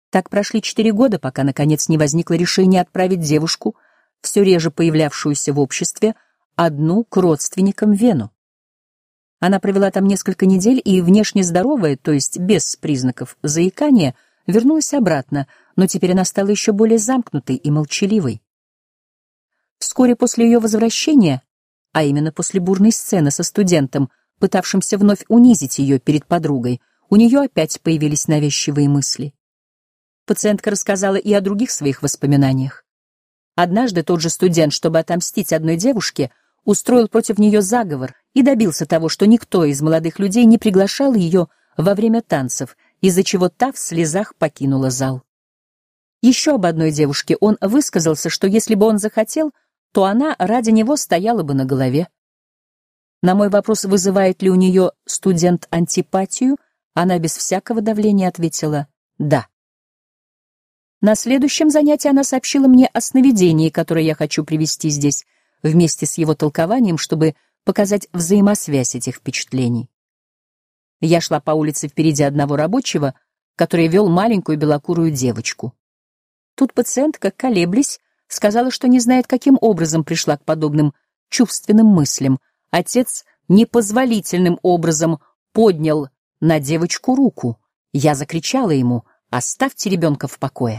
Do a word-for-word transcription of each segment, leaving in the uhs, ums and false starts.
Так прошли четыре года, пока, наконец, не возникло решение отправить девушку, все реже появлявшуюся в обществе, одну к родственникам в Вену. Она провела там несколько недель и, внешне здоровая, то есть без признаков заикания, вернулась обратно, но теперь она стала еще более замкнутой и молчаливой. Вскоре после ее возвращения, а именно после бурной сцены со студентом, пытавшимся вновь унизить ее перед подругой, у нее опять появились навязчивые мысли. Пациентка рассказала и о других своих воспоминаниях. Однажды тот же студент, чтобы отомстить одной девушке, устроил против нее заговор и добился того, что никто из молодых людей не приглашал ее во время танцев, из-за чего та в слезах покинула зал. Еще об одной девушке он высказался, что если бы он захотел, то она ради него стояла бы на голове. На мой вопрос, вызывает ли у нее студент антипатию, она без всякого давления ответила «да». На следующем занятии она сообщила мне о сновидении, которое я хочу привести здесь, вместе с его толкованием, чтобы показать взаимосвязь этих впечатлений. Я шла по улице впереди одного рабочего, который вел маленькую белокурую девочку. Тут пациентка, колеблясь, сказала, что не знает, каким образом пришла к подобным чувственным мыслям. Отец непозволительным образом поднял на девочку руку. Я закричала ему: «Оставьте ребенка в покое».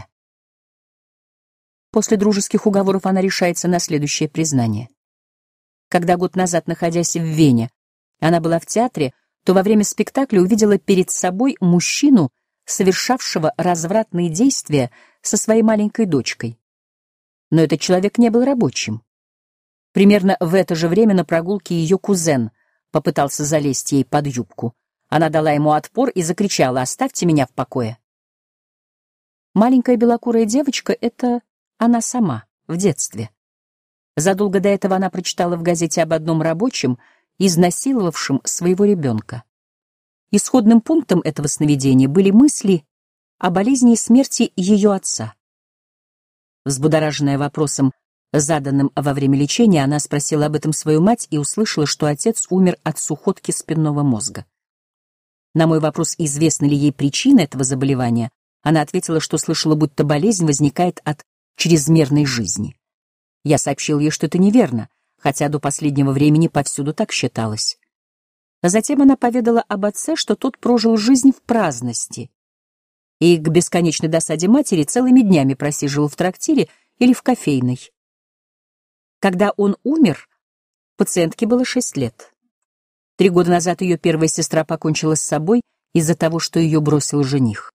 После дружеских уговоров она решается на следующее признание. Когда год назад, находясь в Вене, она была в театре, то во время спектакля увидела перед собой мужчину, совершавшего развратные действия со своей маленькой дочкой. Но этот человек не был рабочим. Примерно в это же время на прогулке ее кузен попытался залезть ей под юбку. Она дала ему отпор и закричала: «Оставьте меня в покое». Маленькая белокурая девочка — это она сама, в детстве. Задолго до этого она прочитала в газете об одном рабочем, изнасиловавшем своего ребенка. Исходным пунктом этого сновидения были мысли о болезни и смерти ее отца. Взбудораженная вопросом, заданным во время лечения, она спросила об этом свою мать и услышала, что отец умер от сухотки спинного мозга. На мой вопрос, известны ли ей причины этого заболевания, она ответила, что слышала, будто болезнь возникает от чрезмерной жизни. Я сообщил ей, что это неверно, хотя до последнего времени повсюду так считалось. Затем она поведала об отце, что тот прожил жизнь в праздности и к бесконечной досаде матери целыми днями просиживал в трактире или в кофейной. Когда он умер, пациентке было шесть лет. Три года назад ее первая сестра покончила с собой из-за того, что ее бросил жених.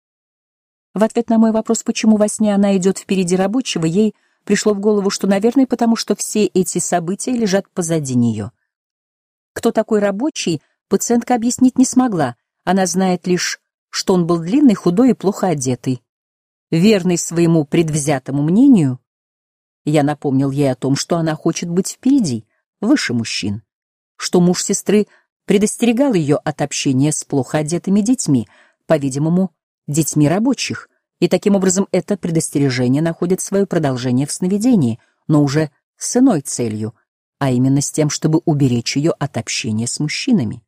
В ответ на мой вопрос, почему во сне она идет впереди рабочего, ей пришло в голову, что, наверное, потому что все эти события лежат позади нее. Кто такой рабочий, пациентка объяснить не смогла. Она знает лишь, что он был длинный, худой и плохо одетый. Верный своему предвзятому мнению, я напомнил ей о том, что она хочет быть впереди, выше мужчин, что муж сестры предостерегал ее от общения с плохо одетыми детьми, по-видимому, детьми рабочих, и таким образом это предостережение находит свое продолжение в сновидении, но уже с иной целью, а именно с тем, чтобы уберечь ее от общения с мужчинами.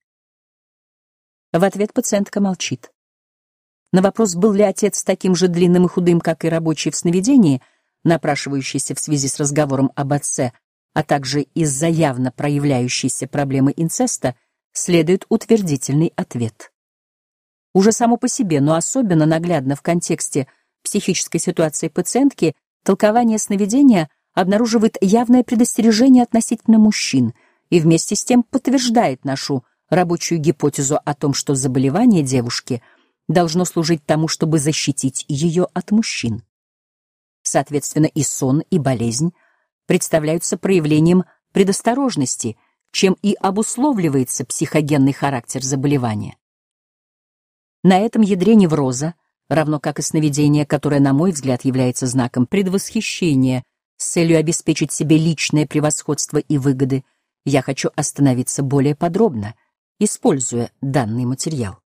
В ответ пациентка молчит. На вопрос, был ли отец таким же длинным и худым, как и рабочий в сновидении, напрашивающийся в связи с разговором об отце, а также из-за явно проявляющейся проблемы инцеста, следует утвердительный ответ. Уже само по себе, но особенно наглядно в контексте психической ситуации пациентки, толкование сновидения обнаруживает явное предостережение относительно мужчин и вместе с тем подтверждает нашу рабочую гипотезу о том, что заболевание девушки должно служить тому, чтобы защитить ее от мужчин. Соответственно, и сон, и болезнь представляются проявлением предосторожности, чем и обусловливается психогенный характер заболевания. На этом ядре невроза, равно как и сновидение, которое, на мой взгляд, является знаком предвосхищения с целью обеспечить себе личное превосходство и выгоды, я хочу остановиться более подробно, используя данный материал.